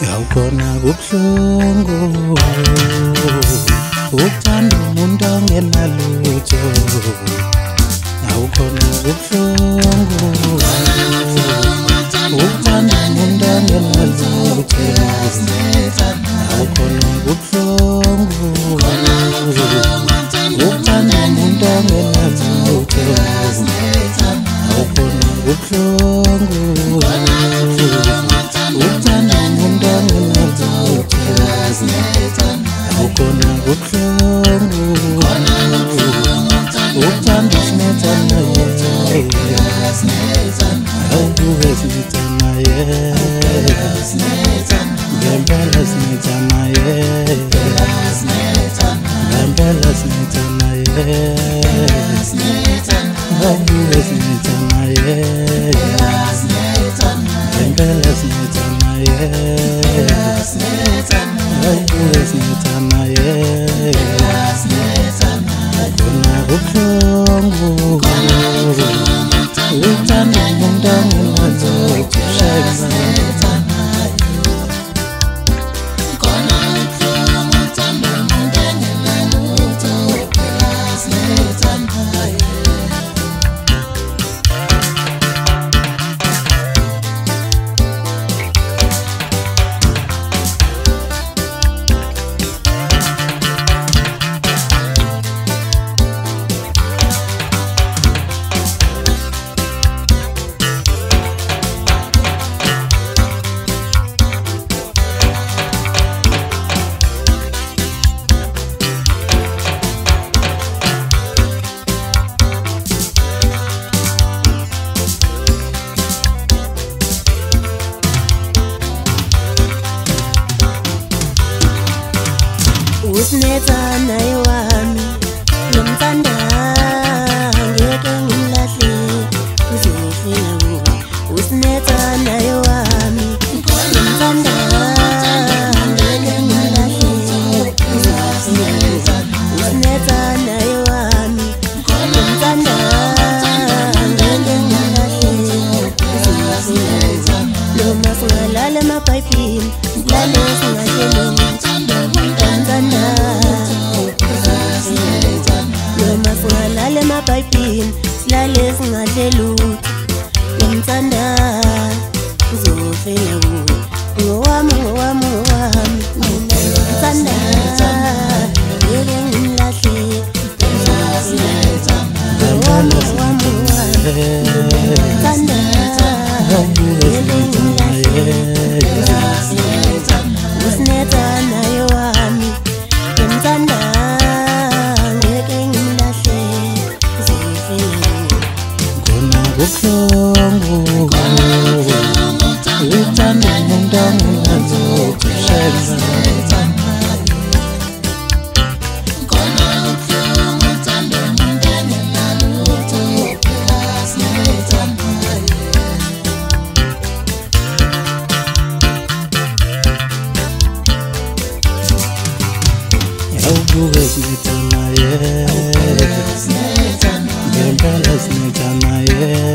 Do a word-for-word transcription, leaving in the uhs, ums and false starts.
Yawukhona kubuhlungu ukuthanda umuntu ongenalutho. Yawukhona kubuhlungu ukuthanda umuntu ongenalutho. Yawukhona kubuhlungu ukuthanda umuntu ongenalutho. Yawukhona kubuhlungu ukuthanda umuntu ongenalutho. Yawukhona kubuhlungu ukuthanda usinethana awubuke sinethana ngempela sinethana ngempela sinethana awubuke sinethana ngempela sinethana awubuke sinethana khona kubuhlungu ukuthanda umuntu ongenalutho. Usinethana wami nomthanda ngeke ngimlahle uzofela kuwe. Usinethana wami nomthanda ngeke ngimlahle uzofela kuwe. Usinethana wami nomthanda ngeke ngimlahle uzofela kuwe. Noma singalala emabhayibhini silale singahlelanga noma singalala emabhayibhini silale singadlelutho. Ngimthanda uzofela kuwe. Ngowami ngowami ngowami ngimthanda ngeke ngimlahle. Ngowami ngowami ngowami ngimthanda ngeke ngimlahle. Usinethana wami ngimthanda ngeke ngimlahle uzofela khona kubuhlungu ukuthanda umuntu ongenalutho. Awubuke sinethana ngempela sinethana